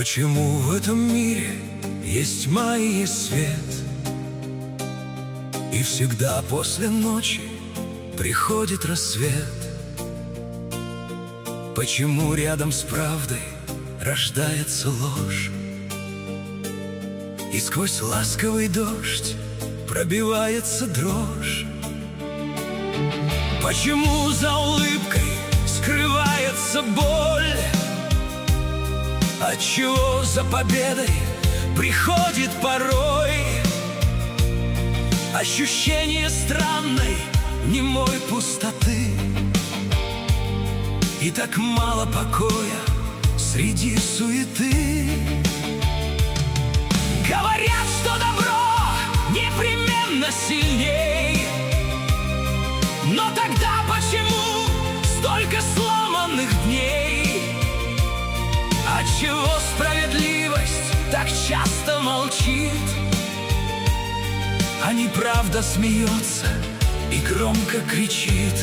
Почему в этом мире есть тьма и есть свет, и всегда после ночи приходит рассвет? Почему рядом с правдой рождается ложь, и сквозь ласковый дождь пробивается дрожь? Почему за улыбкой скрывается боль? Отчего за победой приходит порой ощущение странной, немой пустоты? И так мало покоя среди суеты. Говорят, что добро непременно сильней, но тогда почему столько сломанных дней? Отчего справедливость так часто молчит, а неправда смеется и громко кричит?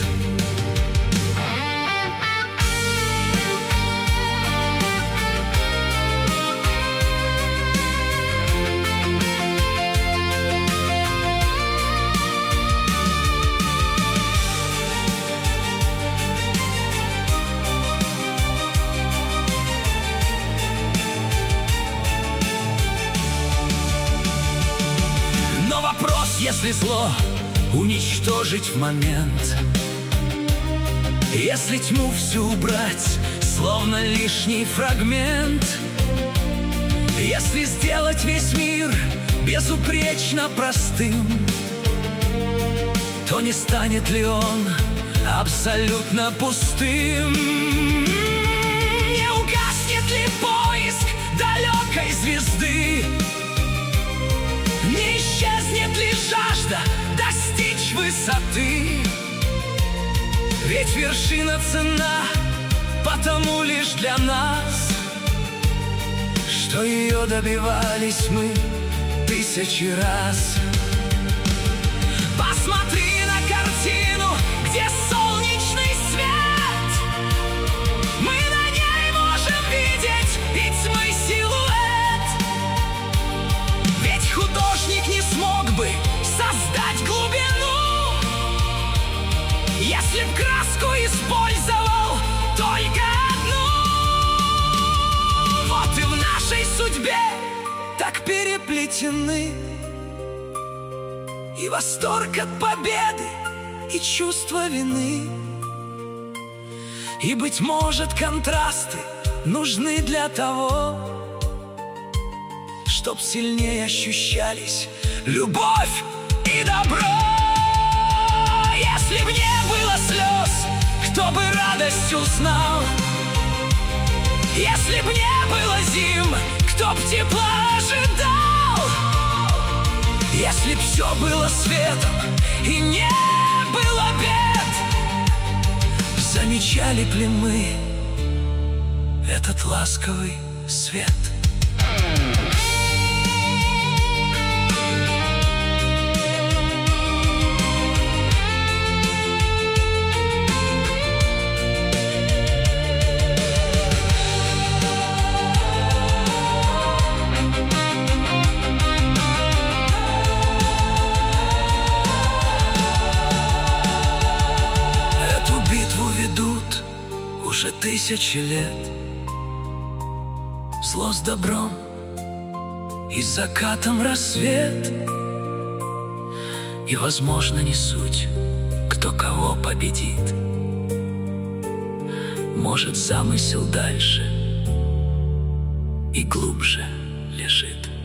Если зло уничтожить в момент, если тьму всю убрать, словно лишний фрагмент, если сделать весь мир безупречно простым, то не станет ли он абсолютно пустым? Не угаснет ли поиск далекой звезды? Не исчезнет ли жажда достичь высоты? Ведь вершина ценна потому лишь для нас, что ее добивались мы тысячи раз. Посмотри на картину, где солнечный свет, мы на ней можем видеть и тьмы силуэт. Ведь художник не смог бы создать глубину, если б краску использовал только одну. Вот и в нашей судьбе так переплетены и восторг от победы, и чувство вины. И, быть может, контрасты нужны для того, чтоб сильнее ощущались любовь и добро. Если б не было слез, кто бы радость узнал? Если б не было зим, кто б тепла ожидал? Если б все было светом и не было бед, замечали б ли мы этот ласковый свет? Уже тысячи лет зло с добром и с закатом рассвет. И, возможно, не суть, кто кого победит. Может, замысел дальше и глубже лежит.